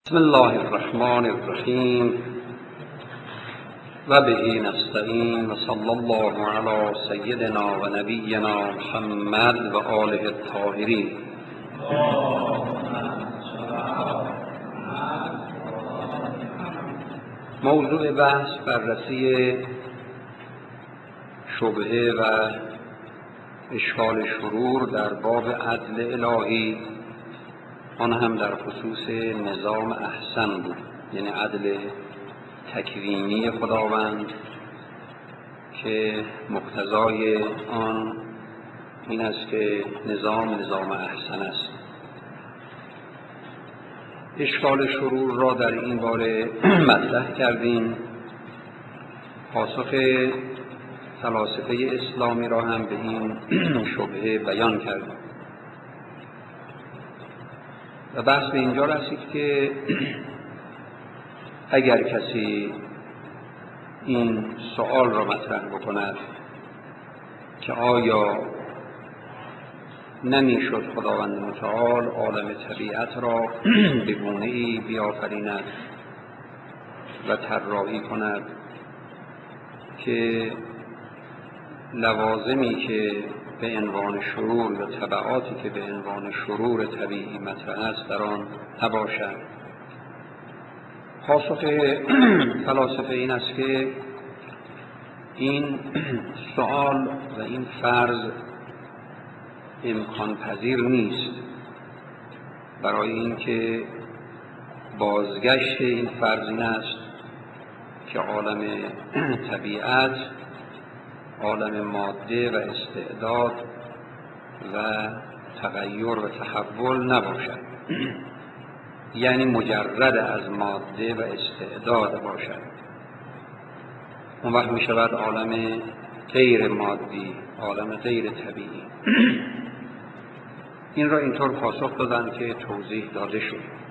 بسم الله الرحمن الرحیم و به نستعین و صلی الله علی سیدنا و نبینا محمد و آله الطاهرین. موضوع بحث بررسی شبهه و اشکال شرور در باب عدل الهی، آن هم در خصوص نظام احسن بود، یعنی عدل تکوینی خداوند که مقتضای آن این است که نظام احسن است. اشکال شرور را در این باره مطرح کردیم، پاسخ فلاسفه اسلامی را هم به این شبهه بیان کردیم و بحث به اینجا رسید که اگر کسی این سؤال را مطرح بکند که آیا نمیشد خداوند متعال عالم طبیعت را به گونه‌ای بیافریند و طراحی کند که لوازمی که به عنوان شرور و تبعاتی که به عنوان شرور طبیعی مطرح است در آن نباشد؟ پاسخ فلاسفه این است که این سؤال و این فرض امکان پذیر نیست، برای اینکه بازگشت این فرض این است که عالم طبیعت عالم ماده و استعداد و تغییر و تحول نباشد، یعنی مجرد از ماده و استعداد باشد. اون وقت می شود عالم غیر مادی، عالم غیر طبیعی. این را اینطور پاسخ دادن که توضیح داده شد.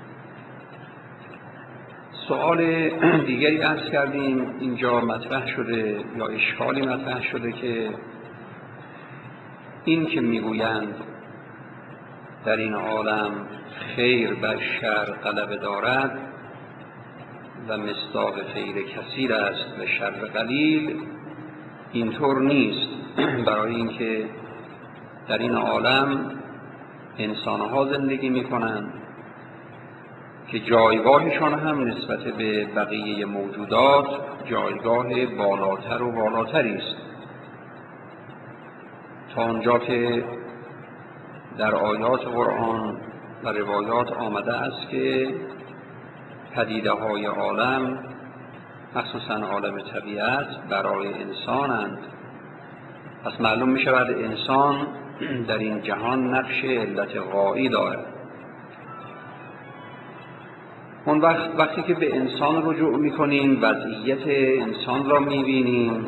سؤال دیگری عرض کردیم اینجا مطرح شده، یا اشکالی مطرح شده که این که میگویند در این عالم خیر بر شر غلبه دارد و مصداق خیر کثیر است و شر قلیل، اینطور نیست. برای اینکه در این عالم انسانها زندگی میکنند که جایگاهشان هم نسبت به بقیه موجودات جایگاه بالاتر و بالاتری است، تا آنجا که در آیات قرآن و روایات آمده است که پدیده های عالم، مخصوصا عالم طبیعت، برای انسانند. پس معلوم می شود انسان در این جهان نقش علت غایی دارد. اون وقتی که به انسان رجوع میکنیم، وضعیت انسان را میبینیم،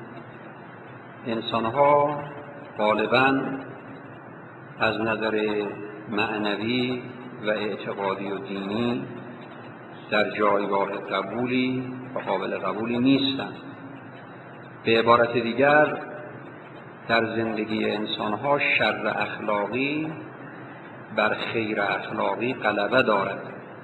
انسانها غالباً از نظر معنوی و اعتقادی و دینی در جایگاه قبولی و قابل قبولی نیستند. به عبارت دیگر در زندگی انسانها شر اخلاقی بر خیر اخلاقی غلبه دارد.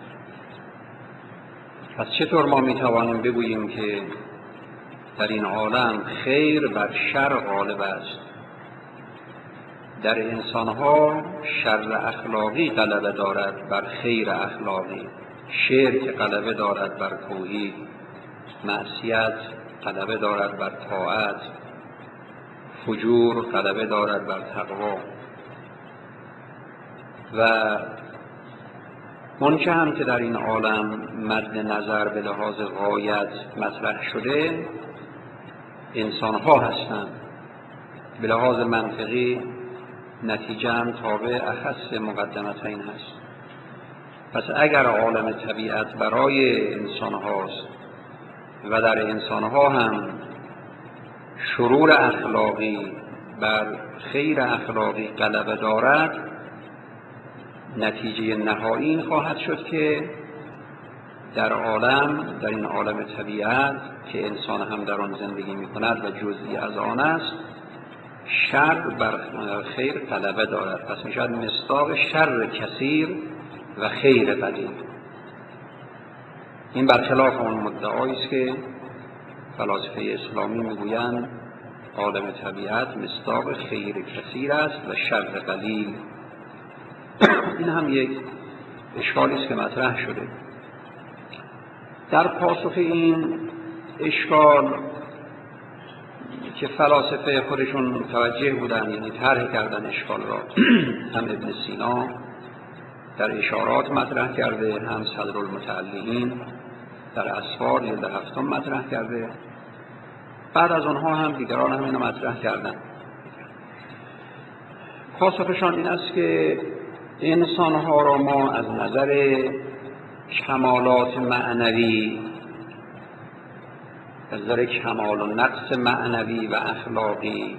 پس چطور ما میتوانیم بگوییم که در این عالم خیر بر شر غالب است؟ در انسانها شر اخلاقی غلبه دارد بر خیر اخلاقی، شرک غلبه دارد بر توحید، معصیت غلبه دارد بر طاعت، فجور غلبه دارد بر تقوا. و منچه هم که در این عالم مد نظر به لحاظ غایت مطرح شده انسانها هستند. به لحاظ منطقی نتیجه هم تابع اخص مقدمتین هست. پس اگر عالم طبیعت برای انسان هاست و در انسان ها هم شرور اخلاقی بر خیر اخلاقی غلبه دارد، نتیجه نهایی این خواهد شد که در این عالم طبیعت که انسان هم در آن زندگی می کند و جزئی از آن است، شر بر خیر غلبه دارد. پس می شود مصداق شر کثیر و خیر قلیل. این برخلاف آن مدعایی است که فلاسفه اسلامی میگویند عالم طبیعت مصداق خیر کثیر است و شر قلیل. این هم یک اشکالی است که مطرح شده. در پاسخ این اشکال که فلاسفه خودشون متوجه بودن، یعنی طرح کردن اشکال را، هم ابن سینا در اشارات مطرح کرده، هم صدرالمتعلقین در اسفار جلد 7 مطرح کرده، بعد از آنها هم دیگران هم اینو مطرح کردن. پاسخشان این است که انسانها را ما از نظر کمالات معنوی، از نظر کمال و نقص معنوی و اخلاقی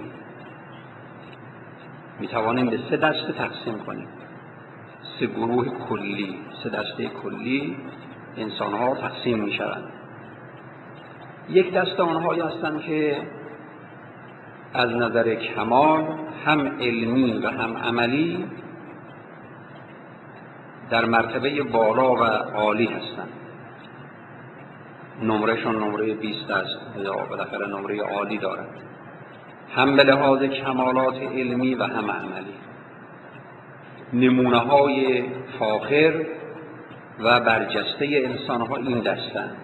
میتوانیم به 3 دسته تقسیم کنیم، 3 گروه کلی، 3 دسته کلی انسانها تقسیم میشوند. یک دسته آنهایی هستند که از نظر کمال هم علمی و هم عملی در مرتبه بالا و عالی هستند. نمرهشون نمره 20 است یا بالاخره نمره عالی دارند، هم به لحاظ کمالات علمی و هم عملی. نمونه های فاخر و برجسته انسانها این دستند.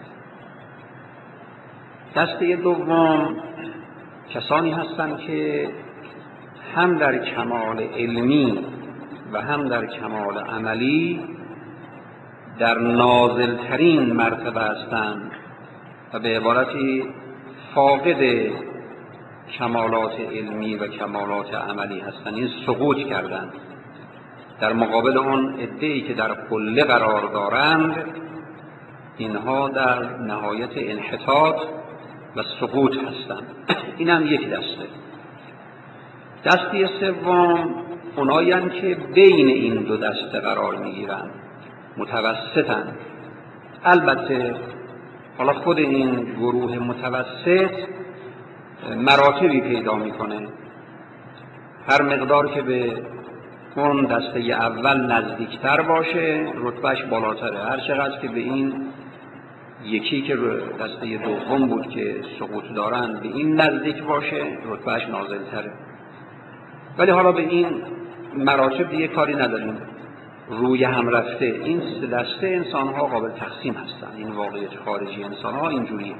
دسته دوم کسانی هستند که هم در کمال علمی و هم در کمال عملی در نازلترین مرتبه هستند و به عبارتی فاقد کمالات علمی و کمالات عملی هستند. این سقوط کردند. در مقابل آن عده‌ای که در قله قرار دارند، اینها در نهایت انحطاط و سقوط هستند. این هم یک دسته. دسته سوم اونایی هستند که بین این 2 دسته قرار میگیرند، متوسطند. البته حالا خود این گروه متوسط مراتبی پیدا میکنه. هر مقدار که به اون دسته اول نزدیکتر باشه رتبهش بالاتره، هر چقدر که به این یکی که دسته دوم بود که سقوط دارند به این نزدیک باشه رتبهش نازلتره. ولی حالا به این مراتب دیگه کاری نداریم، روی هم رفته این 3 دسته انسان‌ها قابل تقسیم هستند. این واقعیت خارجی انسان‌ها اینجوریه.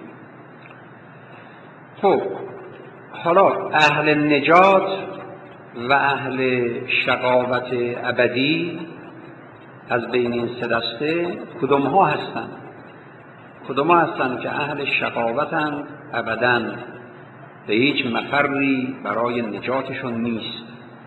خب حالا اهل نجات و اهل شقاوت ابدی از بین این 3 دسته کدوم ها هستند؟ کدوم ها هستند که اهل شقاوتند ابداً به هیچ مفری برای نجاتشون نیست،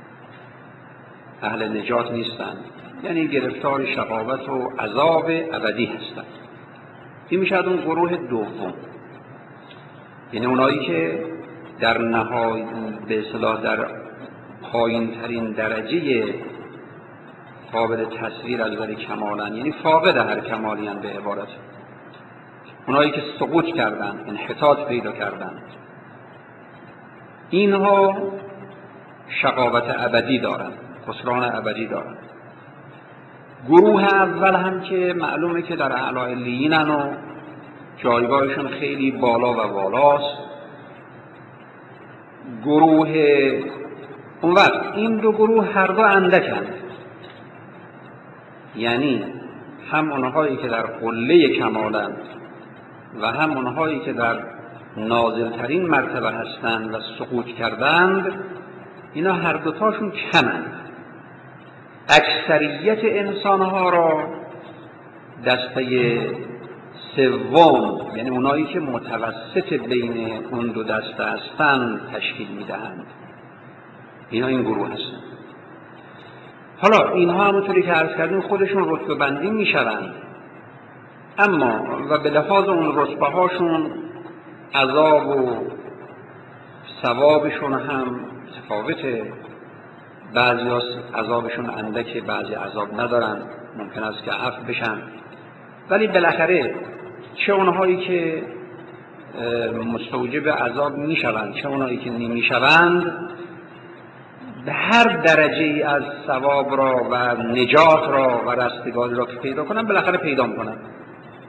اهل نجات نیستند، یعنی گرفتار شقاوت و عذاب ابدی هستند. این میشه اون گروه دوم، یعنی اونایی که در نهایت به اصطلاح در پایین ترین درجه قابل تصویر از نظر کمالن، یعنی فاقد هر کمالی ان به عبارت. اونایی که سقوط کردن، انحطاط پیدا کردن، اینها شقاوت ابدی دارن، خسران ابدی دارن. گروه اول هم که معلومه که در اعلی علیینن و جایگاهشون خیلی بالا و بالاست. گروه اون وقت این 2 گروه هر دو اندکند، یعنی هم اونهایی که در قله کمالند و هم اونهایی که در نازلترین مرتبه هستند و سقوط کردند، اینا هر دوتاشون کمند. اکثریت انسانها را دسته سوم، یعنی اونایی که متوسط بین اون 2 دسته هستند تشکیل میدهند. اینا این گروه هستند. حالا اینها همونطوری که عرض کردیم خودشون رتبه بندی میشوند، اما و به لحاظ اون رتبه هاشون عذاب و ثوابشون هم متفاوته. بعضی عذابشون اندکه، بعضی عذاب ندارن، ممکن است که عفو بشن. ولی بالاخره چه اونهایی که مستوجب عذاب میشوند چه اونهایی که نمیشوند، به هر درجه از ثواب را و نجات را و رستگاری را که پیدا کنن بالاخره پیدا میکنن.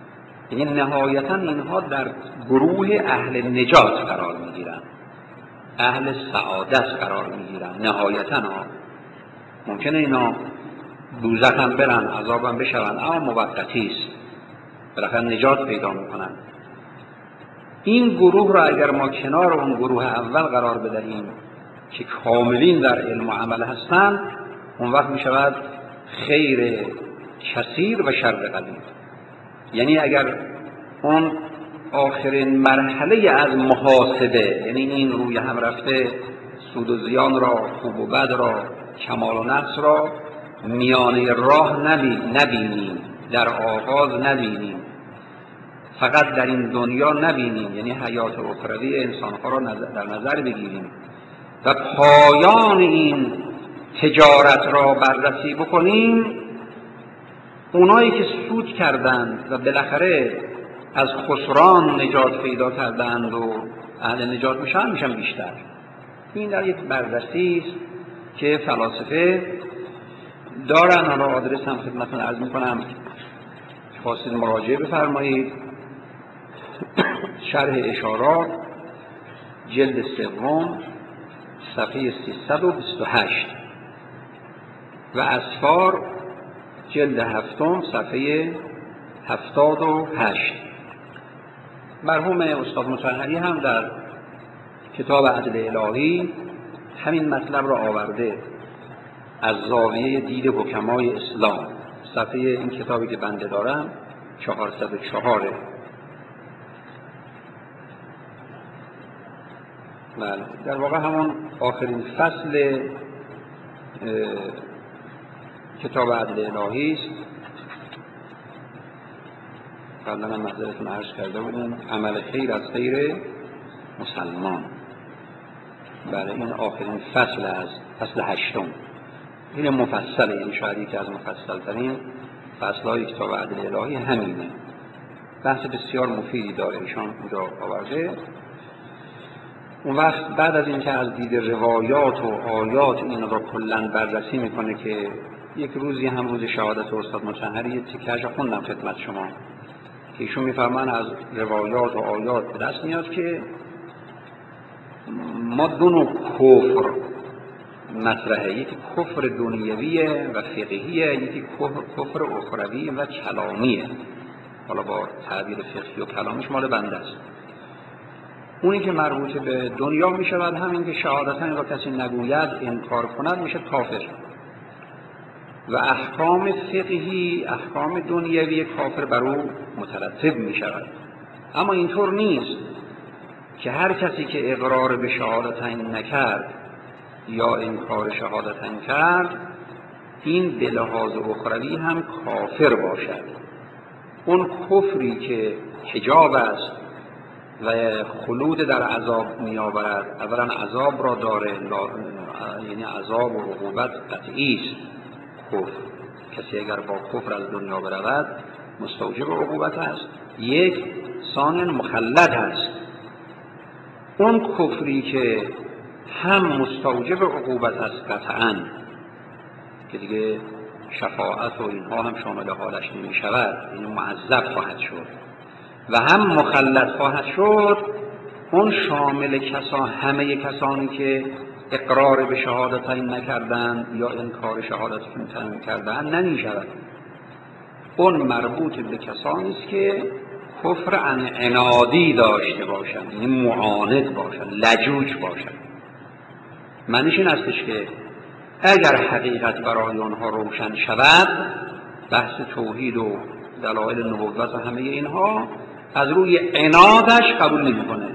یعنی نهایتا اینها در گروه اهل نجات قرار میگیرن، اهل سعادت قرار میگیرن نهایتا. ممکنه اینا دوزخ هم برن، عذاب هم بشون، اما موقتی است، بالاخره نجات پیدا میکنن. این گروه را اگر ما کنار اون گروه اول قرار بدهیم که کاملین در علم و عمل هستند، اون وقت میشود خیر کثیر و شر قلیل. یعنی اگر اون آخرین مرحله از محاسبه، یعنی این روی هم رفته سود و زیان را، خوب و بد را، کمال و نقص را میانه راه نبینیم، در آغاز نبینیم، فقط در این دنیا نبینیم، یعنی حیات اخروی انسانها را در نظر بگیریم و پایان این تجارت را بررسی بکنیم، اونایی که سود کردند و بالاخره از خسران نجات پیدا کردند و اهل نجات میشن بیشتر. این در یک بررسی است که فلاسفه دارن. حالا آدرس هم خدمتتون عرض میکنم، خواستید مراجعه بفرمایید. شرح اشارات جلد 3 صفحه 328 و اسفار جلد 7 صفحه 78. مرحوم استاد مطهری هم در کتاب عدل الهی همین مطلب را آورده از زاویه دید حکمای اسلام. صفحه این کتابی که بنده دارم 404. بله، در واقع همون آخرین فصل کتاب عدل الهی است. قبلا من معذرتون عرض کرده بودیم عمل خیر از خیر مسلمان. بله، این آخرین فصل از فصل 8. این مفصله، یعنی شاید یکی از مفصل ترین فصلهای کتاب عدل الهی همینه. بحث بسیار مفیدی داره ایشان اونجا آورده. اون وقت بعد از اینکه از دید روایات و آیات این را کلاً بررسی میکنه که یک روزی هم روز شهادت استاد مطهری تیکه‌اش خوندم خدمت شما که ایشون میفرمان از روایات و آیات به دست میاد که ما دو نوع کفر مطرحه، یکی کفر دنیویه و فقهیه، یکی کفر اخروی و کلامیه. حالا با تعبیر فقهی و کلامش مال بنده است. اونی که مربوط به دنیا می شود همین که شهادتن را کسی نگوید، انکار کند، میشه کافر. و احکام فقهی، احکام دنیوی کافر بر او مترتب می شود. اما اینطور نیست که هر کسی که اقرار به شهادتین نکرد یا انکار شهادتین کرد این به لحاظ اخروی هم کافر باشد. اون کفری که حجاب است و خلود در عذاب می‌آورد، اولا عذاب را داره، یعنی عذاب و عقوبت قطعی است. کفر، کسی اگر با کفر از دنیا برود مستوجب عقوبت است. یک، ثانیاً مخلد است. اون کفری که هم مستوجب عقوبت است قطعاً، که دیگه شفاعت و اینها هم شامل حالش نمی شود، یعنی معذب خواهد شد، و هم مخلد خواهد شد، اون شامل همه کسانی که اقرار به شهادتین نکردند یا انکار شهادتین کردند نمی شود. اون مربوط به کسانی است که کفر عنادی داشته باشند، یعنی معاند باشند، لجوج باشند. معنیش این استش که اگر حقیقت برای آنها روشن شود، بحث توحید و دلایل نبوت و همه اینها، از روی عنادش قبول نمی‌کنه.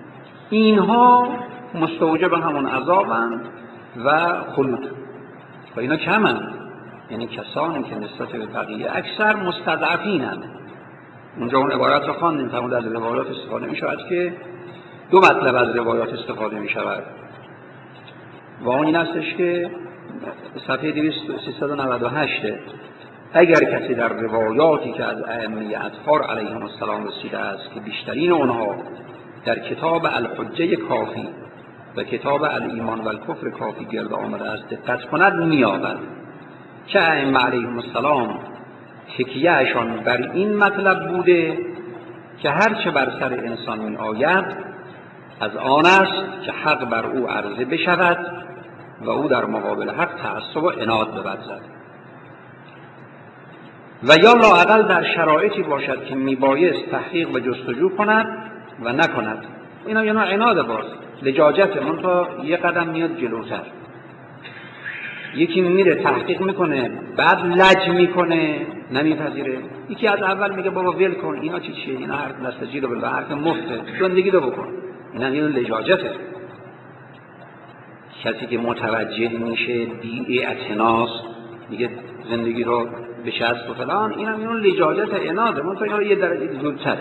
اینها مستوجب همون عذابند و خلود. و اینا کمند، یعنی کسانی که نسبت به بقیه اکثر مستضعفینند. اونجا اون عبارت رو خواندیم، فرمود از روایات استفاده می‌شود که دو مطلب از روایات استفاده می‌شود. و اون این استش که صفحه 398 اگر کسی در روایاتی که از ائمه اطهار علیهم السلام رسیده است که بیشترین اونها در کتاب الحجه کافی و کتاب الایمان و الکفر کافی گرد آمده است دقت کند می‌یابد که ائمه علیهم السلام تکیه‌شان بر این مطلب بوده که هر چه بر سر انسان می آید از آن است که حق بر او عرضه بشود و او در مقابل حق تعصب و عناد بورزد و یا لااقل در شرایطی باشد که میبایست تحقیق و جستجو کند و نکند. اینا یه نوع عناد باز، لجاجته، منتها یه قدم میاد جلوتر. یکی میره تحقیق میکنه بعد لج میکنه نمیپذیره، یکی از اول میگه بابا ول کن اینا چیه، اینا حرف نستجیل و بالحرف مفته، زندگی رو بکن. اینا یه لجاجته. کسی که متوجه میشه بی اعتناس میگه زندگی رو به شست و فلان، اینا لجاجت عناده، منتها اینا یه درجه زودتره.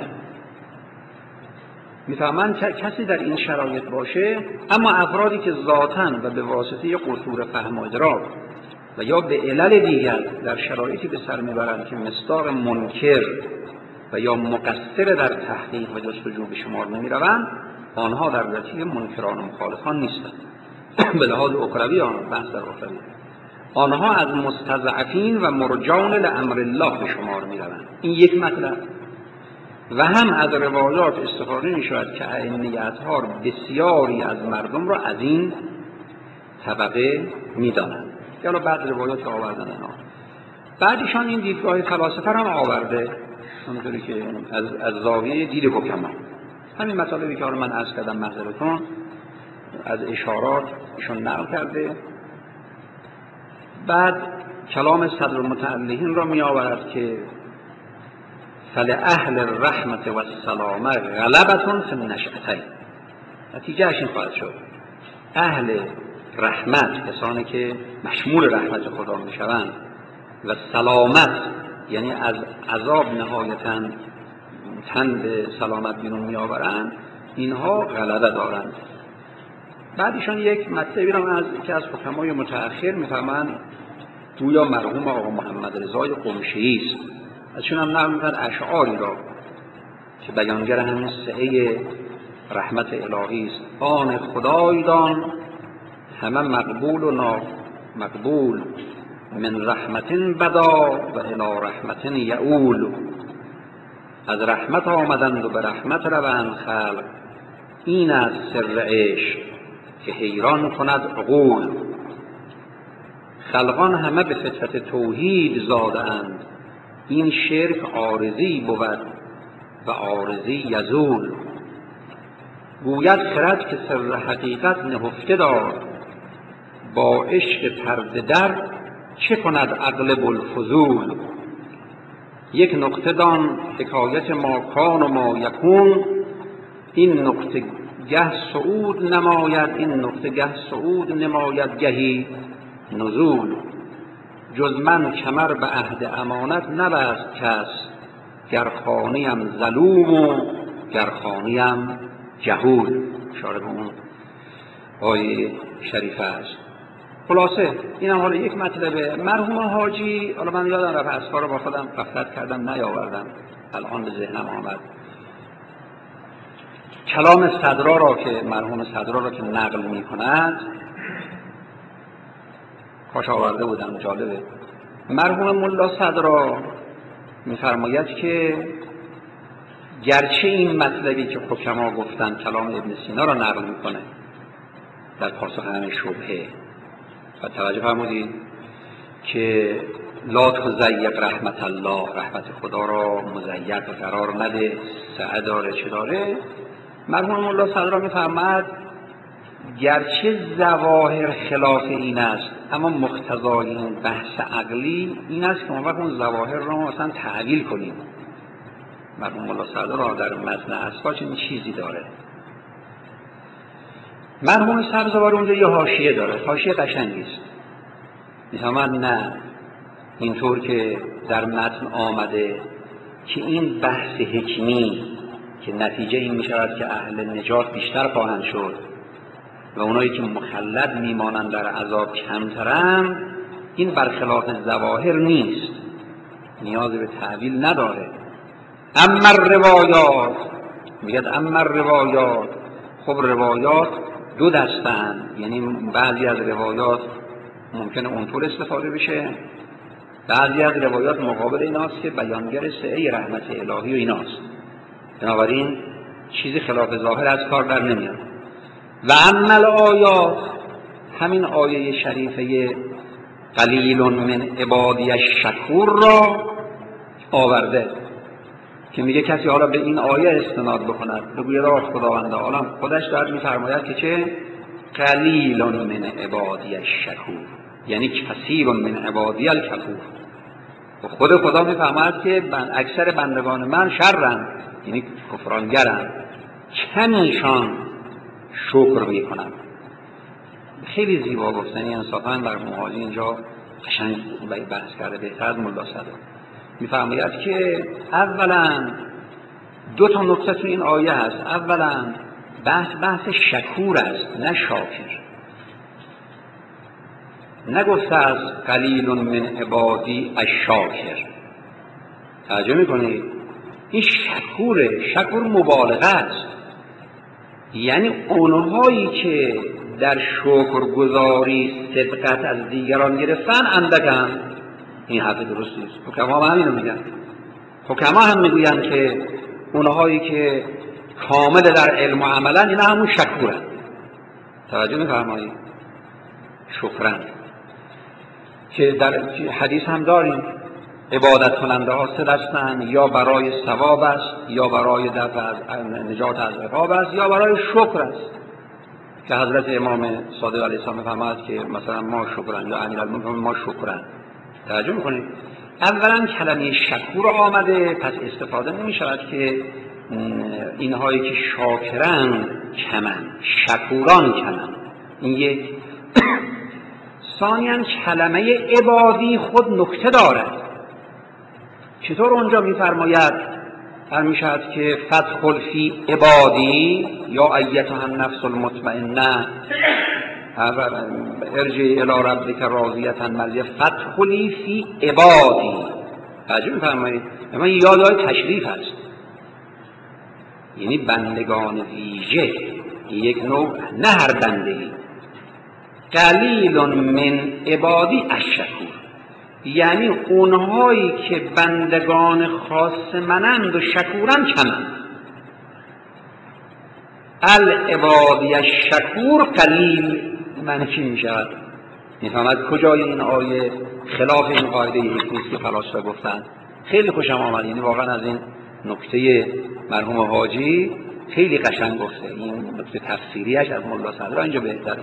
میفهمن کسی در این شرایط باشه. اما افرادی که ذاتاً و به واسطه قصور فهم و ادراک و یا به علل دیگر در شرایطی به سر میبرند که مصداق منکر و یا مقصر در تحقیق و جستجو به شمار نمیروند، آنها در رتبه منکران و مخالفان نیستند. به لحاظ اخروی بحث در اخروی آنها از مستضعفین و مرجان لامر الله به شمار میروند. این یک مطلب. و هم از روایات استفاده می شود که ائمه اطهار بسیاری از مردم را از این طبقه می دانند. یالا بعد روایات آوردن اینا. بعدشان این دیدگاه فلاسفه هم آورده، همونطوری که از زاویه دید حکما. همین مطالبی که من عرض کردم محضرتون از اشارات ایشون نقل کرده. بعد کلام صدر المتعلهین را می آورد که فلأهل الرحمة والسلامة غلبة فی النشأتین. نتیجه این خواهد شد اهل رحمت، کسانی که مشمول رحمت خدا می شوند، و سلامت یعنی از عذاب نهایتاً تن به سلامت بیرون می آورند، اینها غلبه دارند. بعدشان یک مطلبی را از که از حکمای متأخر می‌فهمند گویا مرحوم آقا محمد رضای قمشه‌ای است. ازشون هم نقل می‌کنند اشعاری را که بیانگر همین سعه رحمت الهی است. آن خدای دان همه مقبول و نامقبول، من رحمت بدا و الی رحمت یعول. از رحمت آمدند و به رحمت روند خلق، این از سر عشق که حیران کند عقول. خلقان همه به فطرت توحید زادند، این شرک عارضی بود و عارضی یزول. گوید خرد که سر حقیقت نهفته دار، با عشق پرده در چه کند عقل بوالفضول. یک نقطه دان حکایت ما کان و ما یکون، این نقطه گه صعود نماید، این نقطه گه صعود نماید گهی نزول. جز من کمر به عهد امانت نبست کس، گر خانیم ظلوم و گر خانیم جهول. اشاره به اون آیه شریفه است. خلاصه این هم حالا یک مطلبه. مرحوم حاجی، حالا من یادم رفت اسفار رو با خودم غفلت کردم نیاوردم، الان به ذهنم آمد. کلام صدرا را که مرحوم صدرا را که نقل می کند، کاش آورده بودم، جالبه. مرحوم ملا صدرا می‌فرماید که گرچه این مطلبی که حکما گفتن کلام ابن سینا را نقل میکنه در پاسخ همین شبهه، و توجه فرمودید که لا تضیق رحمت الله، رحمت خدا را مضیق قرار نده، سعه داره چه داره. مرحوم مولا صدرا می‌فرماید گرچه ظواهر خلاف این است، اما مقتضای این بحث عقلی این است که ما وقت اون ظواهر را مثلا تعویل کنیم. مرحوم مولا صدرا در متن اسفار چنین چیزی داره. مرحوم سبزوار اونجا یه حاشیه داره، حاشیه قشنگی است. می‌فرماید نه اینطور که در متن آمده که این بحث حکمی که نتیجه این می‌شود که اهل نجات بیشتر خواهند شد و اونایی که مخلد میمانند در عذاب کمترند، این برخلاف ظواهر نیست، نیاز به تعویل نداره. اما روایات، میگه اما روایات، خب روایات دو دستند، یعنی بعضی از روایات ممکنه اونطور استفاده بشه، بعضی از روایات مقابل ایناست که بیانگر سعه رحمت الهی و ایناست. بنابراین چیزی خلاف ظاهر از کار در نمیاد. و عمل آیات، همین آیه شریفه قلیل من عبادی الشکور را آورده که میگه کسی حالا به این آیه استناد بکند بگوید آه خداوند عالم خودش دارد میفرماید که چه؟ قلیل من عبادی الشکور، یعنی کثیر من عبادی الکفور. و خود خدا میفرماید که اکثر بندگان من شرن، یعنی کفرانگرن، کمیشان شکر میکنن. خیلی زیبا گفتنی انصافا بر محالی اینجا قشنگ بحث کرده، بهتر از ملا صدر. میفرماید که اولا دو تا نکته تو این آیه هست. اولا بحث شکور است نه شاکر. نگفته از قلیل من عبادی الشاکر. توجه میکنید؟ این شکوره، شکور مبالغه است، یعنی اونهایی که در شکرگزاری صدقت از دیگران گرفتن اندکن. این حرف درستی است. حکما هم همینو میگن. حکما هم میگوین که اونهایی که کامل در علم و عملن اینا همون شکورن. توجه میفرمایید؟ شکرن که در حدیث هم داریم عبادت کننده ها سه دستن، یا برای ثواب است، یا برای دفع از نجات از عقاب است، یا برای شکر است. که حضرت امام صادق علیه السلام می‌فرماید که مثلا ما شکرن، یا امیرالمومنین ما شکرن. توجه می‌کنید؟ اولا کلمه شکور آمده، پس استفاده نمی‌شود که اینهایی که شاکرن کمن، شکوران کمن. این یک. ثانیاً کلمه عبادی خود نکته دارد. چطور اونجا می‌فرماید میشود که فدخل فی عبادی یا ایتها النفس المطمئنه ارجعی الی ربک راضیة مرضیة فدخلی فی عبادی. توجه می‌فرمایید؟ اما این یادهای تشریف است، یعنی بندگان ویژه، یک نوع، نه هر بندگی. قلیل من عبادی الشکور، یعنی اونهایی که بندگان خاص منند و شکورن کمند. العبادی الشکور قلیل. معنی چی میشود؟ میفهمد کجای این آیه خلاف این قاعده یک نیست که فلاسفه گفتن. خیلی خوشم آمد، یعنی واقعا از این نکته مرحوم حاجی خیلی قشنگ گفته. این نکته تفسیریش از ملا صدر اینجا بهتره.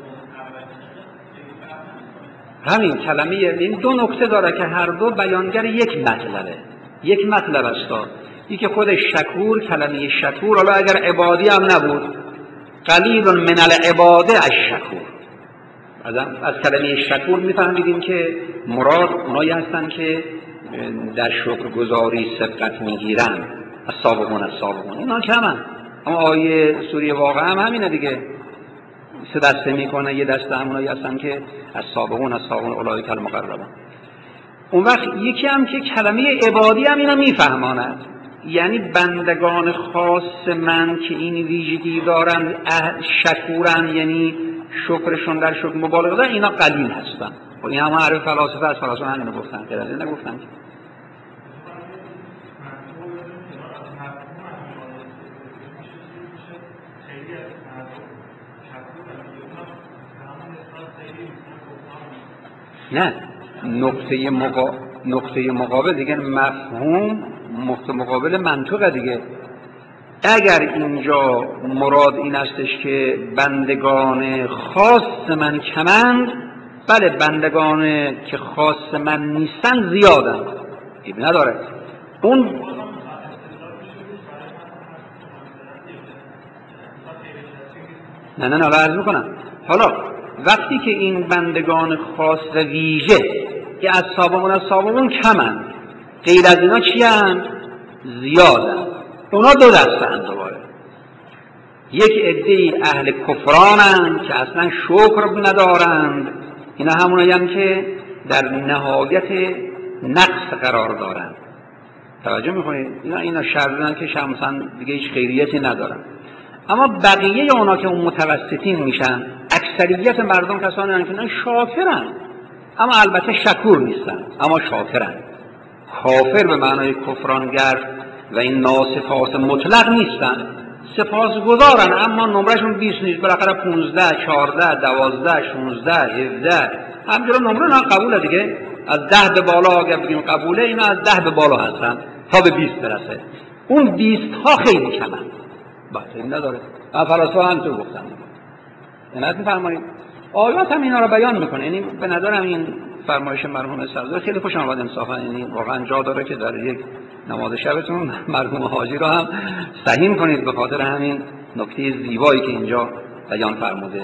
همین کلمه، این دو نکته داره که هر دو بیانگر یک مطلبه. یک مطلب است. این که خود شکور، کلمه شکور، حالا اگر عبادی هم نبود، قلیل من العباده الشکور. از کلمه شکور میفهمیدیم که مراد اونایی هستن که در شکرگزاری سبقت میگیرن. السابقون السابقون، اینا کمن. اما آیه سوره واقعه هم همینه دیگه، سه دسته میکنه، یه دسته همونایی هستن که السابقون السابقون اولئک المقربون. اون وقت یکی هم که کلمه عبادی هم اینا میفهماند، یعنی بندگان خاص من که این ویژگی دارن، شکورن، یعنی شکرشون در شکر مبالغه دارن، اینا قلیل هستن. و این هم حرف فلاسفه از فلاسفه همینو گفتن، غیر از این نگفتن. نه، نقطه مقابل دیگه مفهوم، نقطه مقابل منطقه دیگه. اگر اینجا مراد این استش که بندگان خاص من کمند، بله بندگان که خاص من نیستن زیادن، ایب نداره. اون نه حالا عرض میکنم. حالا وقتی که این بندگان خاص و ویژه که از سابقون کمن، غیر از اینا چی هن؟ زیادن. اونا دو دسته هن دوباره. یک عده اهل کفرانن که اصلا شکر ندارند، اینا همونایی هم که در نهایت نقص قرار دارند. توجه میکنید؟ اینا شرطن که شمسن دیگه هیچ خیریتی ندارن. اما بقیه اونا که اون متوسطین میشن، اکثریت مردم کسانی هستند که شاکرن، اما البته شکور نیستن، اما شاکرن. کافر به معنای کفرانگر و این ناصفات مطلق نیستن، سپاسگزارن اما نمرهشون 20 نیست، بالاخره 15 14 12 16 17 همینجوری نمره نه قبوله دیگه. از 10 به بالا اگر بگیم قبوله، اینا از 10 به بالا هستن تا به 20 برسه. اون 20 ها خیلی کمن، باطل نداره. فلاسفه هم تو گفتن عنایت می‌فرمایید. آیات هم اینا رو بیان میکنه. یعنی به نظرم این فرمایش مرحوم صدر خیلی خوش آمد انصافا، یعنی واقعا جا داره که در یک نماز شبتون مرحوم حاجی رو هم سهیم کنید به خاطر همین نکته زیبایی که اینجا بیان فرموده.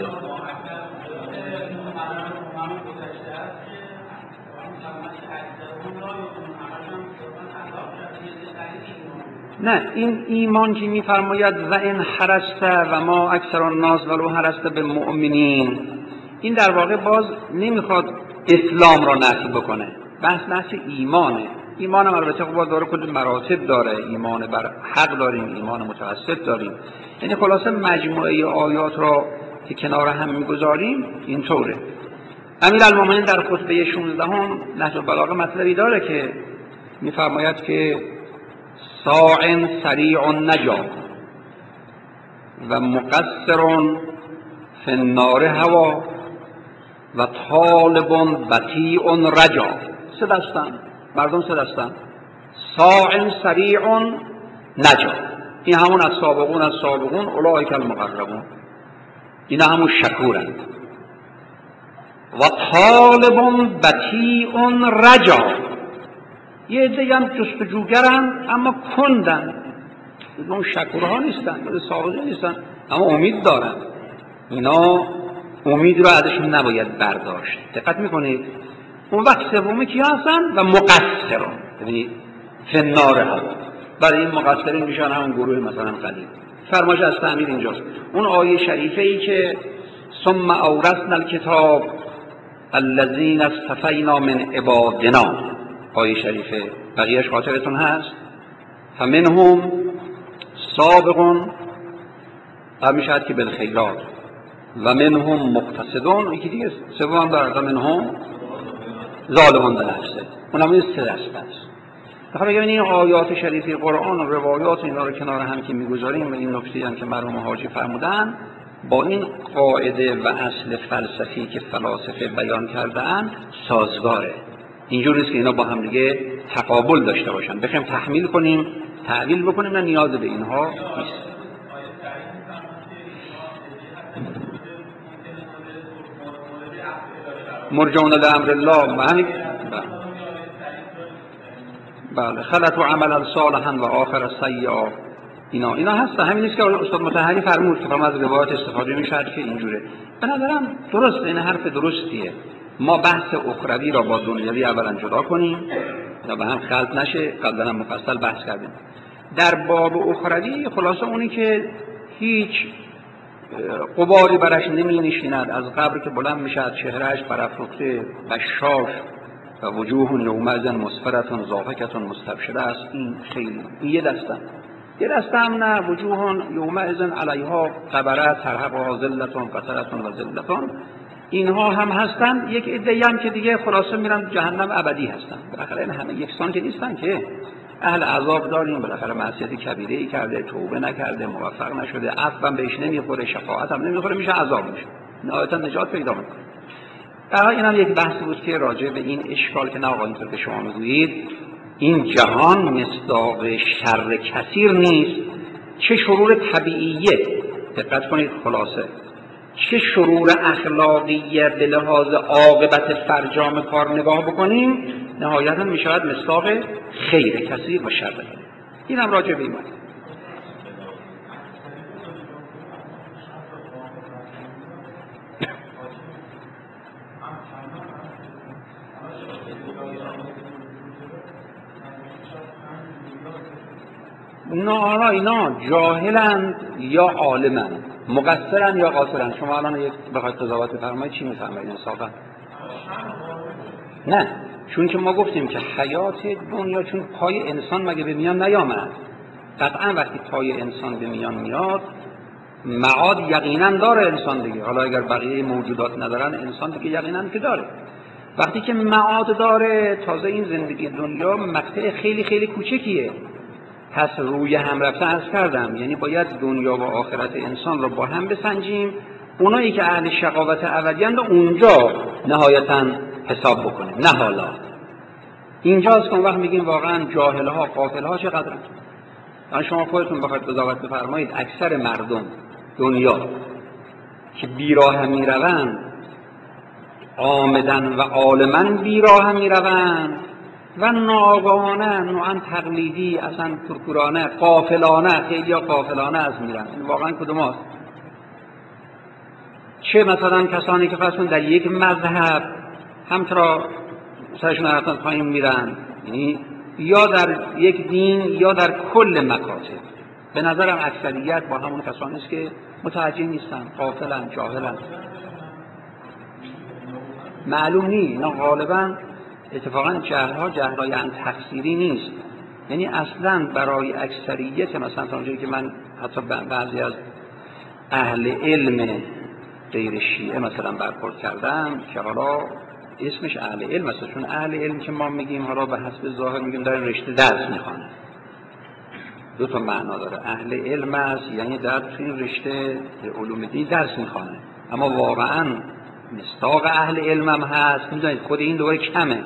نه، این ایمان که میفرماید و ان حرست و ما اکثر الناس ولو حرست بالمؤمنین، این در واقع باز نمیخواد اسلام را نفی بکنه، بحث ایمانه. ایمان هم البته خب داره کلی مراتب داره، ایمان بر حق داریم، ایمان متوسط داریم. یعنی خلاصه مجموعه آیات را که کنار هم میگذاریم اینطوره. امیرالمومنین در خطبه 16 نهج البلاغه مطلبی داره که میفرماید که ساع سریع نجا و مقصر فی النار هوا و طالب بطیع رجا. سه دستن مردم، سه دستن. ساع سریع نجا، این همون از سابقون اولئک المقربون، این همون شکورند. و طالب بطیع رجا، یه عده‌ای هم جستجوگرن اما کندن، اون شکورها نیستن، سابقه نیستن اما امید دارن. اینا امید رو ازشون نباید برداشت. دقت میکنید؟ اون وقت سومی کی هستن؟ و مقصرون، یعنی فنار ها. برای این مقصرین میشن همون گروه مثلا قلیل. فرمایش از تعمیر اینجاست. اون آیه شریفه ای که ثم اورثنا الکتاب الذین اصطفینا من عبادنا، آیه شریفه بقیهش خاطرتون هست؟ فمنهم سابقون و میشد که بالخیرات و منهم مقتصدون، یکی دیگه سوم هم داره، و منهم ظالمون به نفسه. اونم این سه دسته است. بخاطر ببینید این آیات شریفه قرآن و روایات اینا رو کنار هم که میگذاریم و این نکته هم که مرحوم حاجی فرمودن با این قاعده و اصل فلسفی که فلاسفه بیان کرده‌اند سازگاره. اینجوری نیست که اینا با هم دیگه تقابل داشته باشن، بخوایم تحمیل کنیم تعویل بکنیم، نه نیاز به اینها نیست. مرجعون لامر الله، بله، خلط و عملا صالحا و آخر سیئا، اینا هست. همین نیست که استاد مطهری فرمود که از روایات استفاده میشه که اینجوره. به نظرم درسته، این حرف درستیه. ما بحث اخروی را با دنیوی اولا جدا کنیم یا به هم خلط نشه. قبلا هم مفصل بحث کردیم در باب اخروی. خلاصه اونی که هیچ غباری برش نمی نشیند، از قبر که بلند میشد چهرهش برافروخته بشاش و وجوه یومئذ مسفرة ضاحکة مستبشرة است. این خیلی این یه دسته هم نه، وجوه یومئذ علیها غبرة ترهقها ذلة قترة و ذلة، اینها هم هستن. یک عده‌ای هم که دیگه خلاصه میرن جهنم ابدی هستن. بالاخره این همه یکسان که نیستن که، اهل عذاب داریم، بالاخره معصیت کبیره‌ای کرده، توبه نکرده، موفق نشده، عفو هم بهش نمیخوره، شفاعت هم نمیخوره، میشه عذاب میشه، نهایتا نجات پیدا میکنه. این هم یک بحث بود که راجع به این اشکال که نه آقا اینطور که شما میگویید این جهان مصداق شر کثیر نیست، چه شرور طبیعیه، دقت کنید، خلاصه چه شرور اخلاقیه به لحاظ عاقبت فرجام کار نگاه بکنیم، نهایتا میشود مصداق خیر کثیر و شر. این هم راجع به این بود. اینا جاهلند یا عالمند، مقصرند یا قاصرند. شما الان یک بخواید قضاوت بفرمایید چی میفرمایید انصافا؟ نه، چون که ما گفتیم که حیات دنیا چون پای انسان مگه به میان نیامد، قطعا وقتی پای انسان به میان میاد معاد یقینا داره انسان دیگه. حالا اگر بقیه موجودات ندارن، انسان دیگه یقینا که داره. وقتی که معاد داره، تازه این زندگی دنیا مقطع خیلی خیلی کوچکیه. پس روی هم رفته عرض کردم، یعنی باید دنیا و آخرت انسان رو با هم بسنجیم. اونایی که اهل شقاوت ابدی‌اند اونجا نهایتاً حساب بکنیم، نه حالا. اینجاست که اون وقت میگیم واقعا جاهل‌ها غافل‌ها چقدرن. یعنی شما خودتون بخواید قضاوت بفرمایید، اکثر مردم دنیا که بیراه میروند، عامدن و عالماً بیراه میروند و ناآگاهانه، نوعاً تقلیدی، اصلا کورکورانه، غافلانه، خیلی ها غافلانه از میرن. واقعا کدوم هست؟ چه مثلا کسانی که فرض در یک مذهب همطور سرشون حتما پایین میرن، یعنی یا در یک دین یا در کل مکاتب. به نظرم اکثریت با همون کسانی است که متوجه نیستن، غافلن، جاهلن، معلوم نیست. اینا غالبا اتفاقا جهل‌ها جهل‌های ان تفسیری نیست، یعنی اصلا برای اکثریت، مثلا تا اونجایی که من حتی بعضی از اهل علم غیر شیعه مثلا برخورد کردم که حالا اسمش اهل علم است، چون اهل علم که ما میگیم حالا به حسب ظاهر میگیم در رشته درس میخوانه. دو تا معنا داره، اهل علم است یعنی در تو این رشته علوم دین درس میخوانه، اما واقعا مصداق اهل علم هم هست. میدونید خود این دوباره کمه،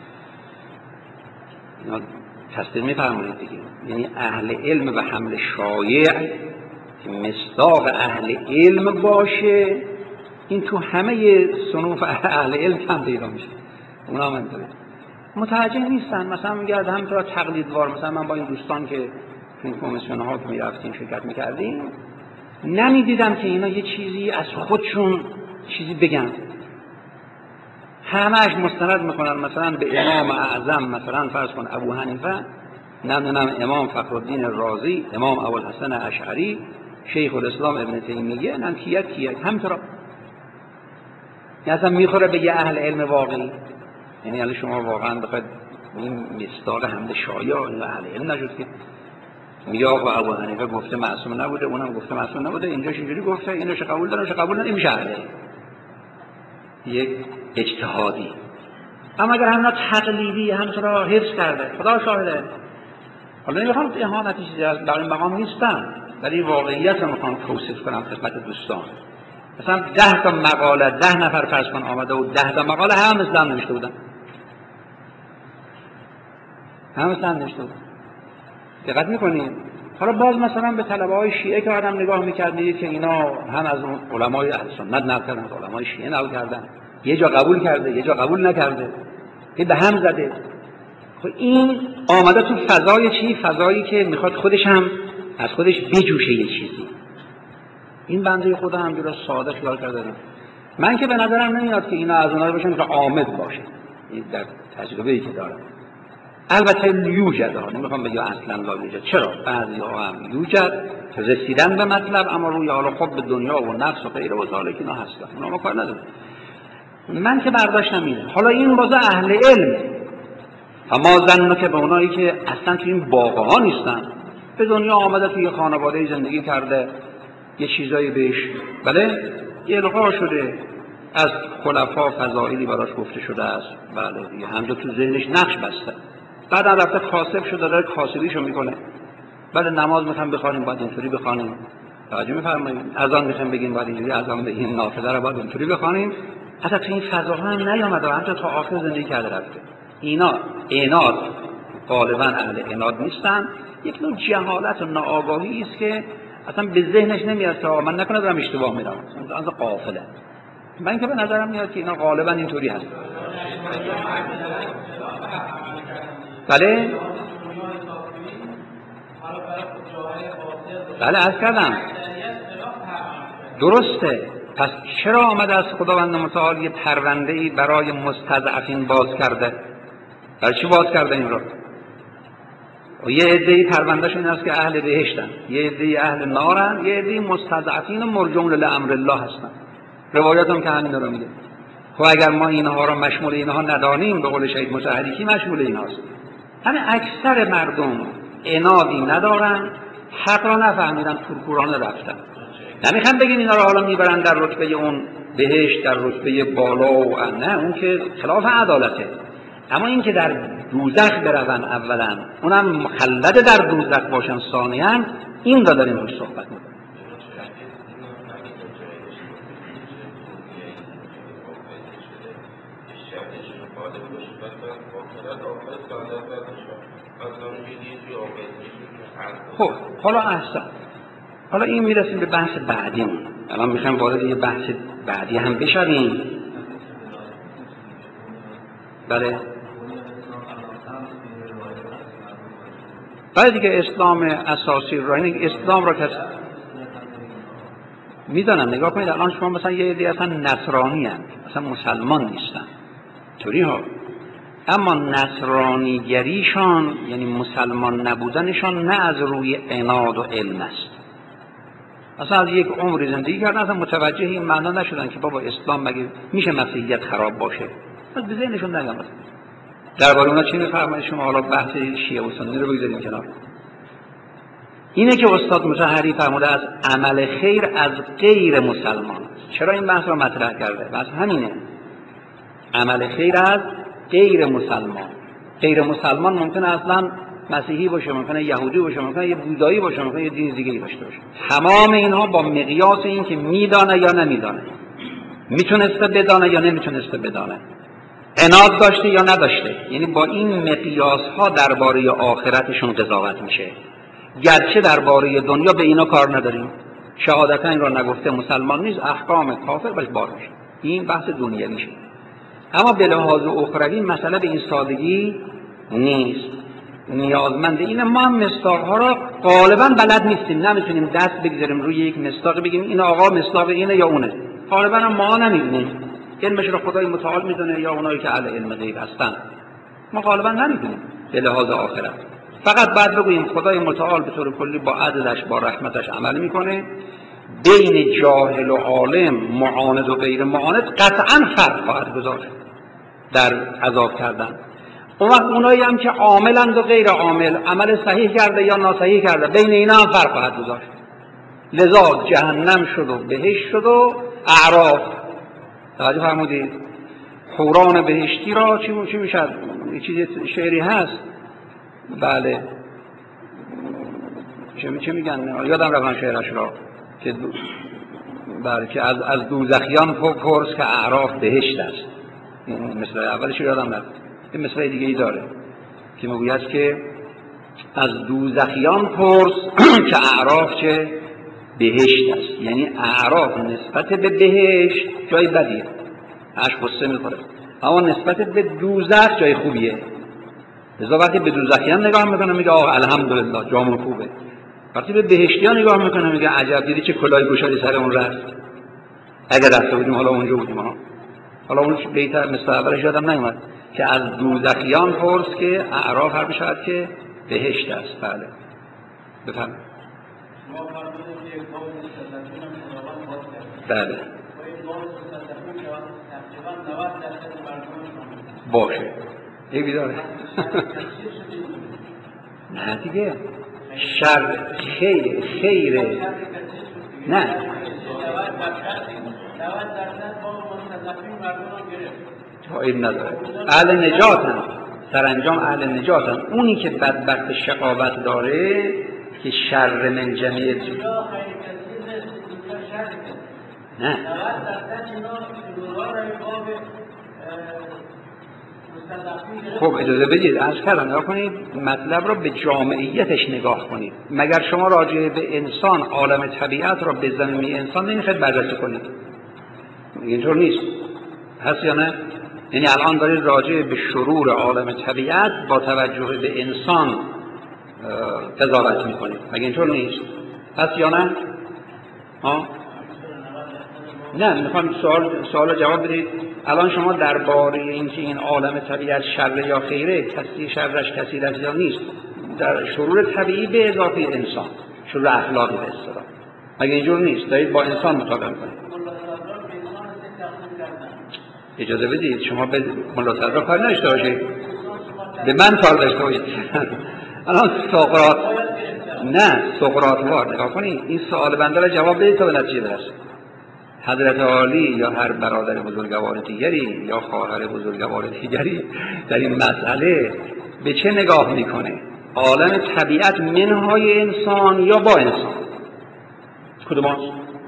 اینا تصدیق میفرمایید دیگه. یعنی اهل علم و حمل شایع که مصداق اهل علم باشه، این تو همه صنوف اهل علم کم پیدا میشه. اونا هم اینطوره، متوجه نیستن. مثلا میگه همینطور تقلیدوار، مثلا من با این دوستان که تو این کمیسیون ها که میرفتیم شرکت میکردیم، نمیدیدم که اینا یه چیزی از خودشون چیزی بگن. همه‌اش مستند میکنن مثلا به امام اعظم، مثلا فرض کن ابو حنیفه، نمیدونم امام فخرالدین رازی، امام ابوالحسن اشعری، شیخ الاسلام ابن تیمیه، نم کیت همینطور. اصلا میخوره به یه اهل علم واقعی. یعنی الان شما واقعا بخواید این مصداق حمل شایع این اهل علم نشد که میگه آقا ابو حنیفه گفته معصوم نبوده، اونم گفته معصوم نبوده، اینجاش اینجوری گفته، اینوش قبول داره، اونش قبول نمیشه اهل علم. یک اجتهادی. اما اگر همنا تقلیدی همینطور را حفظ کرده، خدا شاهده. حالا نمیخوام اهانت چیزی در این مقام نیستم، ولی واقعیت رو میخوام توصیف کنم خدمت دوستان. مثلا 10 تا مقاله 10 نفر فرض کن آمده و 10 تا مقاله هم مثلا نوشته بودن، هم مثلا نوشته بودن. دقت میکنید؟ حالا باز مثلا به طلبه های شیعه که آدم نگاه میکرده که اینا هم از علمای اهل سنت نقل کردن، علمای شیعه نقل کردن، یه جا قبول کرده یه جا قبول نکرده، که به هم زده. خب این آمده تو فضای چی؟ فضایی که میخواد خودش هم از خودش بجوشه یه چیزی. این بنده خدا هم جورا ساده خیال کرده. من که به نظرم نمیاد که اینا از اونها باشن که عامد باشه، این در تجربه‌ای که دارم. البته یوجد ها، نمیخوام بگم اصلا لا یوجد. چرا؟ بعضی ها هم یوجد که رسیدن به مطلب، اما روی حالا خب به دنیا و نفس و غیره و ذالک اینا هستن، اونا ما کار نداریم. من که برداشتم اینه. حالا این باز اهل علم، اما زنو که به اونایی که اصلا تو این باغه ها نیستن، به دنیا آمده، توی خانواده زندگی کرده، یه چیزایی بهش بله القا شده، از خلفا فضائلی براش گفته شده است، بله دیگه همجا تو ذهنش نقش بسته. بعد رفته کاسب شده، داره کاسبیشو میکنه. بله نماز میخوام بخوانیم باید اینطوری بخوانیم، توجه میفرمایید؟ اذان میخوام بگیم باید اینجوری اذان بگیم، نافله رو باید اینطوری بخوانیم. حتی تو این فضاها هم نیامده، همجا تا آخر زندگی کرده رفته. اینا عناد، غالبا اهل عناد نیستن، یک نوع جهالت و ناآگاهی است که اصلا به ذهنش نمیاد که من نکنه دارم اشتباه میرم، اصلا غافله. من که به نظرم میاد که اینا غالبا اینطوری هست. بله عرض کردم درسته. پس چرا آمده از خداوند متعال یه پرونده‌ای برای مستضعفین باز کرده؟ برای چی باز کرده این رو؟ و یه عده‌ای پروندهشون این است که اهل بهشتن، یه عده‌ای اهل نارن، یه عده‌ای مستضعفین و مرجون لامر الله هستن. روایات هم که همین رو میگه. خب اگر ما اینها رو مشمول اینها ندانیم، به قول شهید مطهری کی مشمول اینهاست؟ همه اکثر مردم عنادی ندارن، حق را نفهمیدن، کورکورانه رفتن. نمیخوام بگیم اینا رو حالا میبرن در رتبه اون بهشت، در رتبه بالا و نه، اون که خلاف عدالته. اما این که در دوزخ برون اولا، اونم مخلد در دوزخ باشن ثانیاً، این را داریم روش صحبت میکنیم. خب حالا احسن، حالا این میرسیم به بحث بعدیمون. الان میخوایم وارد یه بحث بعدی هم بشویم. بله بعد دیگه اسلام اساسی را، این اسلام را کسی میدانم. نگاه کنید الان شما مثلا یه عده اصلا نصرانی هستند، اصلا مسلمان نیستن طوری ها، اما نصرانیگریشان یعنی مسلمان نبودنشان نه از روی عناد و علم است، اصلا از یک عمری زندگی کردن اصلا متوجه این معنا نشدن که بابا اسلام مگه میشه مسیحیت خراب باشه، از به ذهنشون نیامد. درباره اونا چی میفرمایید شما؟ حالا بحث شیعه و سنی رو بگذاریم کنار. اینه که استاد مطهری فرموده از عمل خیر از غیر مسلمان. چرا این بحث رو مطرح کرده؟ بحث همینه، عمل خیر از غیر مسلمان. غیر مسلمان ممکنه اصلا مسیحی باشه، ممکنه یهودی باشه، ممکنه یه بودایی باشه، ممکنه یه دین دیگه‌ای داشته باشه. تمام اینها با مقیاس این که میدانه یا نمیدانه، میتونسته بدانه یا نمیتونسته بدانه، عناد داشته یا نداشته، یعنی با این مقیاس ها درباره آخرتشون قضاوت میشه. گرچه درباره دنیا به اینا کار نداریم، شهادتا این را نگفته مسلمان نیست، احکام کافر بهش بار میشه، این بحث دنیا میشه. اما به لحاظ اخروی مسئله به این سادگی نیست، نیازمند اینه. ما هم مصداق‌ها را غالبا بلد نیستیم، نمیتونیم دست بگذاریم روی یک مصداق بگیم این آقا مصداق اینه یا اونه. غالبا هم ما نمیدونیم، علمش رو خدای متعال میدونه یا اونایی که اهل علم غیب هستن. ما غالبا نمیدونیم به لحاظ آخرت. فقط بعد بگوییم خدای متعال به طور کلی با عدلش با رحمتش عمل میکنه، بین جاهل و عالم، معاند و غیر معاند قطعا فرق خواهد گذاشت در عذاب کردن. اون وقت اونایی هم که عاملند و غیر عامل، عمل صحیح کرده یا ناصحیح کرده، بین اینا هم فرق خواهد گذاشت. لذا جهنم شد و بهشت شد و اعراف. توجه فرمودید؟ حوران بهشتی را چی میشد؟ یه چیز شعری هست، بله چه میگن؟ یادم رفت شعرش را که بله که از دوزخیان پرس که اعراف بهشت است. مثل اولش یادم رفت. این مثل دیگه ای داره که میگوید که از دوزخیان پرس که اعراف چه بهشت است. یعنی اعراف نسبت به بهشت جای بدیه، عشق قصه میخوره، اما نسبت به دوزخ جای خوبیه. لذا وقتی به دوزخیان نگاه میکنه میگه آه الحمدلله جامون خوبه، وقتی به بهشتیان نگاه میکنه میگه عجب دیدی چه کلاه گشادی سر اون رفت، اگر رفته بودیم حالا اونجا بودیم ها. حالا اون بیتر مثل اولش یادم نیومد که از دوزخیان پرس که اعراف هر بشود که بهشت است. بله بفهم. بله باشه یه بیداره نه دیگه شر خیره نه این نداره. اهل نجاتن، سرانجام اهل نجاتن. اونی که بدبخت شقاوت داره که شر من جمیع نه خب اجازه بدید عرض کردم نگاه کنید مطلب را به جامعیتش نگاه کنید. مگر شما راجع به انسان عالم طبیعت را به زمینه انسان نمیخواید بررسی کنید؟ اینطور نیست هست یا نه؟ یعنی الان دارید راجع به شرور عالم طبیعت با توجه به انسان قضاوت میکنید، مگه اینطور نیست؟ هست یا نه؟ نه میخوام سوال جواب بدید. الان شما درباره اینکه این عالم طبیعت شر یا خیره، کسی شرش کسی است یا نیست، در شرور طبیعی به اضافه انسان، شرور اخلاقی به اصطلاح، مگه اینجور نیست؟ دارید با انسان مطالعه کنید. اجازه بدید شما به ملا صدرا کار نداشته باشید، به من کار داشته باشید. الان سقراط نه سقراط وار نگاه کنید این سوال بنده را جواب بدید تا به نتیجه برسید. حضرت عالی یا هر برادر بزرگوار دیگری یا خواهر بزرگوار دیگری در این مسئله به چه نگاه میکنه؟ عالم طبیعت منهای انسان یا با انسان؟ کدوم هست؟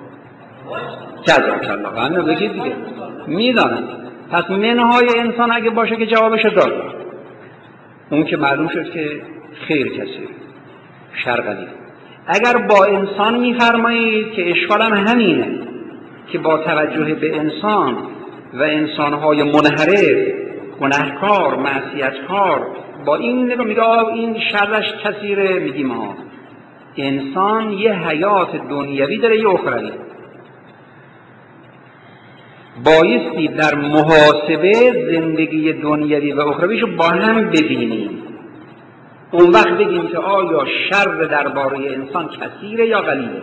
جزاک الله. همین رو بگید دیگه. میدانم. پس منهای انسان اگه باشه که جوابشو داد. اون که معلوم شد که خیر کسی شر قلیل. اگر با انسان میفرمایید که اشکالم همینه که با توجه به انسان و انسانهای منحرف، گناهکار، معصیتکار، با این نگاه میگه این شرش کثیره، میگیم ها انسان یه حیات دنیوی داره یه اخروی. بایستی در محاسبه زندگی دنیوی و اخرویشو با هم ببینیم، اون وقت بگیم که آیا شر درباره انسان کثیره یا قلیله.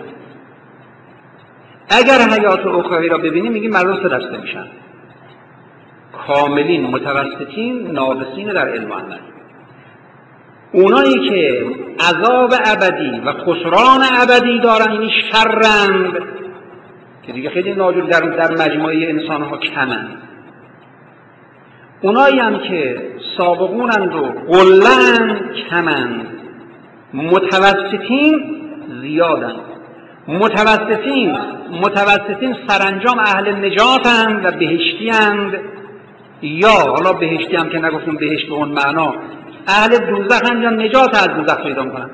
اگر حیات اخروی را ببینیم میگیم مردم سه دسته میشن: کاملین، متوسطین، ناقصین در علم و عمل. اونایی که عذاب ابدی و خسران ابدی دارن یعنی شرند که دیگه خیلی ناجور در مجموعه انسان ها کمند. اونایی هم که سابقونند و قلند کمند. متوسطین زیادند. متوسطین سرانجام اهل نجاتند و بهشتیند، یا حالا بهشتی هم که نگفتیم بهشت به اون معنا، اهل دوزخ هم یا نجات از دوزخ پیدا میکنن.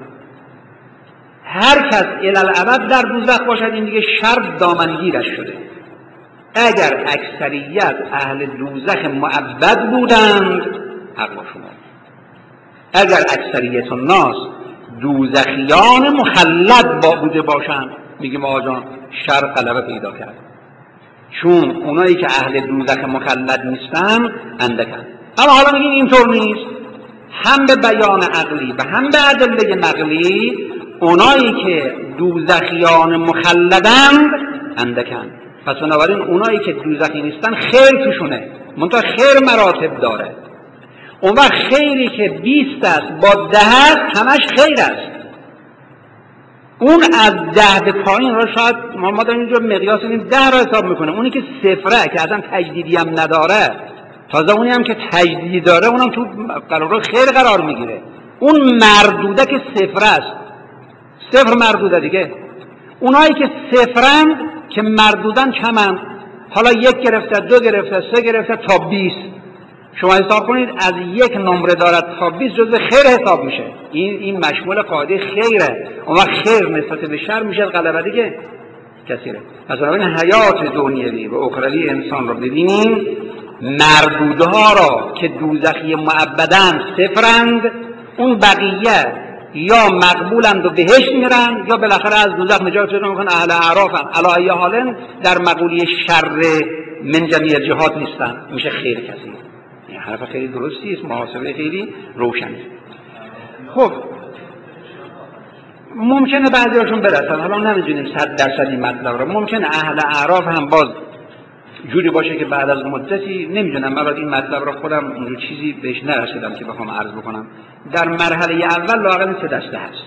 هر کس الالعبد در دوزخ باشد این دیگه شر دامنگیرش شده. اگر اکثریت اهل دوزخ معبد بودند حق با شما، اگر اکثریت الناس دوزخیان مخلد بوده باشند میگیم آجان شر غلبه پیدا کرد، چون اونایی که اهل دوزخ مخلد نیستن اندکن. اما حالا میگیم اینطور نیست، هم به بیان عقلی و هم به ادله نقلی اونایی که دوزخیان مخلدند اندکن. پس بنابراین اونایی که دوزخی نیستن خیر توشونه، منتها خیر مراتب داره. اون وقت خیری که 20 است با 10 است همش خیر است. اون از 10 به پایین را شاید ما در اینجا مقیاس این 10 را حساب میکنه. اونی که صفره که اصلا تجدیدی هم نداره، تازه اونی هم که تجدیدی داره اونم تو قرار خیر قرار میگیره. اون مردوده که صفر است، صفر مردوده دیگه. اونایی که صفرند که مردودن کمند، حالا 1 گرفته، 2 گرفته، 3 گرفته تا 20، شما حساب کنید از 1 نمره دارد تا 20 جزء خیر حساب میشه. این مشمول قاعده خیره. اون وقت خیر نسبت به شر میشه غلبه دیگه کثیره. پس این حیات دنیوی و اخروی انسان رو ببینیم، مردوده ها را که دوزخی معبدند صفرند، اون بقیه یا مقبولند و بهشت میرن یا بالاخره از دوزخ نجات پیدا میکنن، اهل اعرافن. علی ای حال در مقوله شر من جمیع جهات نیستن، میشه خیر کثیر. این حرف خیلی درستی است، محاسبه خیلی روشنه. خب ممکنه بعضیاشون برسن، حالا نمیدونیم 100% این مطلب رو. ممکنه اهل اعراف هم باز جوری باشه که بعد از مدتی، نمیدونم، من این مطلب رو خودم اونجور چیزی بهش نرسیدم که بخوام عرض بکنم. در مرحله اول لااقل 3 دسته هست.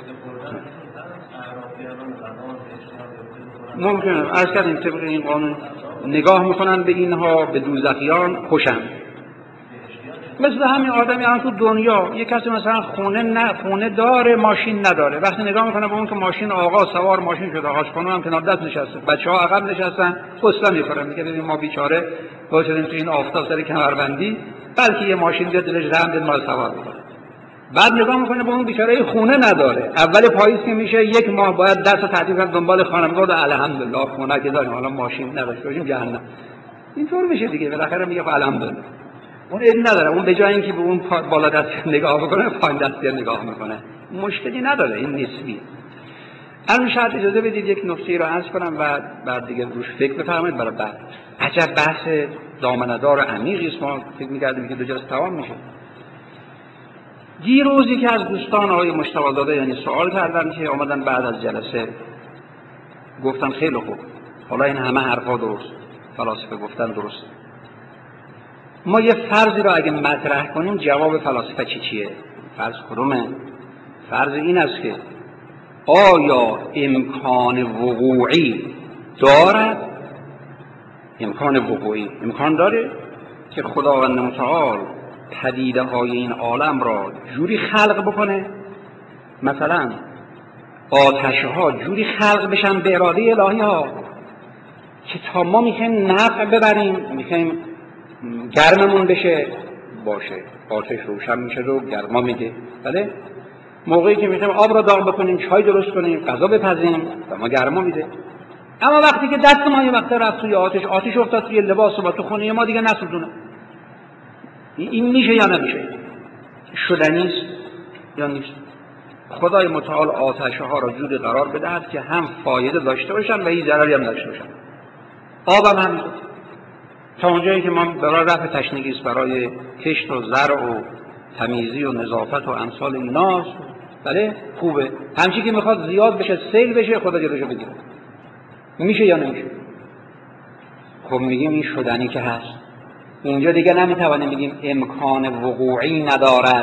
ممکنه عرض کردیم طبق این قانون نگاه میکنن به اینها، به دوزخیان خوشن. مثل همین آدمی الان تو دنیا یک کسی مثلا خونه داره ماشین نداره، وقتی نگاه میکنه به اون که ماشین آقا سوار ماشین شده، آقاش هم کنار دست نشسته، بچه‌ها عقب نشستن، غصه میخوره، میگه ببین ما بیچاره واسه تو این آفتاب سر کمربندی، بلکه یه ماشین بیاد دلش رحم بده ما سوار بکنه. بعد نگاه میکنه به اون بیچاره خونه نداره، اول پاییز که میشه 1 ماه باید دست تعطیل کنه دنبال خانم‌ها و الحمدلله خونه که داریم، حالا ماشین نداشته باشیم جهنم. اینطور میشه دیگه، بالاخره میگه الحمدلله. اون علم نداره، اون به جای اینکه به اون بالا دست نگاه بکنه پایین دست نگاه میکنه، مشکلی نداره، این نسبیه. الان شاید اجازه بدید یک نکته را عرض کنم و بعد دیگه روش فکر بفرمایید برای بعد. عجب بحث دامنه‌دار و عمیقی است، ما فکر می‌کردیم که 2 جلسه تمام میشه. دیروزی که از دوستان آقای مجتبی زاده یعنی سوال کردن که اومدن بعد از جلسه گفتن خیلی خوب، حالا این همه حرفا درست، فلاسفه گفتن درست، ما یه فرضی رو اگه مطرح کنیم جواب فلاسفه چیه؟ فرض کدومه؟ فرض این است که آیا امکان وقوعی دارد امکان وقوعی امکان داره که خداوند متعال پدیده های این عالم را جوری خلق بکنه، مثلا آتش ها جوری خلق بشن به اراده الهی ها که تا ما میخوایم نفع ببریم، میخوایم گرممون بشه باشه، آتش روشن میشه رو گرما میده. بله موقعی که میخوایم آب را داغ بکنیم، چای درست کنیم، غذا بپزیم و ما گرما میده. اما وقتی که دست ما یه وقت رفت توی آتش افتاد توی لباس و تو خونه ما دیگه نسوزونه. این میشه یا نمیشه؟ شدنیست یا نیست؟ خدای متعال آتش ها را جوری قرار بدهد که هم فایده داشته باشن و هیچ ضرری هم داشته باشن. آب هم همینطور، تا اونجایی که ما برای رفع تشنگی است، برای کشت و زرع و تمیزی و نظافت و امثال ایناست. بله خوبه. همچی که میخواد زیاد بشه، سیل بشه، خدا جلوشو بگیره. میشه یا نمیشه؟ خب میگیم این شدنی که هست. اینجا دیگه نمیتوانیم بگیم امکان وقوعی ندارد،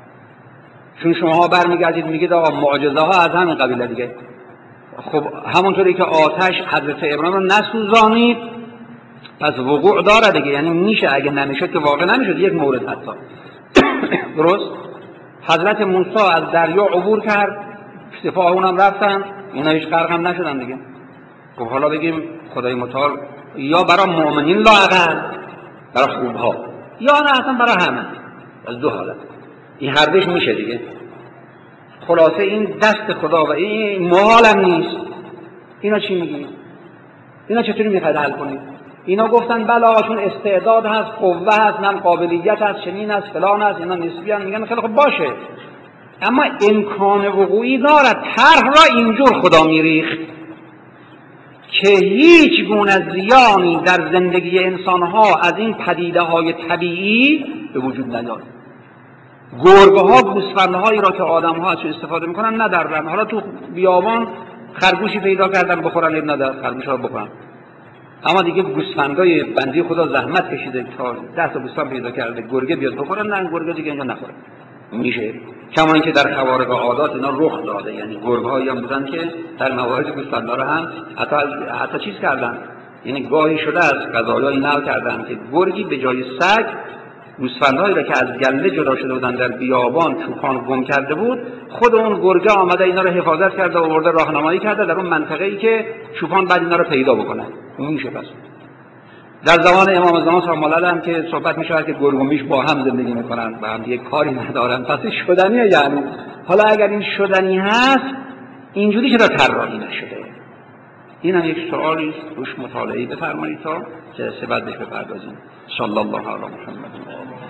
چون شما برمیگردید میگید آقا معجزه ها از همین قبیله دیگه. خب همونطوری که آتش حضرت ابراهیم رو نسوزانید پس وقوع داره دیگه، یعنی میشه. اگه نمیشد که واقع نمیشد. یک مورد حتی درست حضرت موسی از دریا عبور کرد، سپاه اونم رفتن، اینا هیچ غرق هم نشدن دیگه. خب حالا بگیم خدای متعال یا برای مؤمنین لااقل، برای خوبها، یا نه اصلا برای همه، از دو حالت این هر دوش میشه دیگه. خلاصه این دست خدا و این محال هم نیست. اینا چی میگی؟ اینا چطوری میخواید حل کنید؟ اینا گفتن بله آقاشون استعداد هست، قوه هست، نم قابلیت هست، چنین هست، فلان هست، اینا نسبی هست. میگن خیلی خب باشه، اما امکان وقوعی دارد. طرح را اینجور خدا میریخت که هیچ گونه زیانی در زندگی انسانها از این پدیده های طبیعی به وجود نیاد. گربه ها گوسفندهایی را که آدم ها ازش استفاده میکنن ندارن. حالا تو بیابان خرگوشی پیدا کردن بخورن، اب ندارد خرگوش ها بخورن. اما دیگه گوسفندای بندی خدا زحمت کشیده تا 10 تا گوسفند پیدا کرده، گرگه بیاد بخورن، نه گرگه دیگه اینجا نخوره. میشه. کما اینکه در خوارق عادات اینا رخ داده، یعنی گربه هایی هم بودن که در موارد گوسفندا رو هم حتی چیز کردن، یعنی گاهی شده از غذایایی نقل کردن که گرگی به جای سگ گوسفندهایی را که از گله جدا شده بودن در بیابان چوپان گم کرده بود، خود اون گرگه آمده اینا رو حفاظت کرده و آورده راهنمایی کرده در اون منطقه‌ای که چوپان بعد اینا رو پیدا بکنه. میشه. پس در زمان امام زمان سلام الله علیه هم که صحبت میشه که گرگ و میش با هم زندگی میکنن و هم دیگه کاری ندارن، پس شدنیه. یعنی حالا اگر این شدنی هست اینجوری چرا طراحی نشده؟ این هم یک سوالی است، روش مطالعه بفرمایید تا جلسه بعد بهش بپردازیم. صلی الله علی محمد.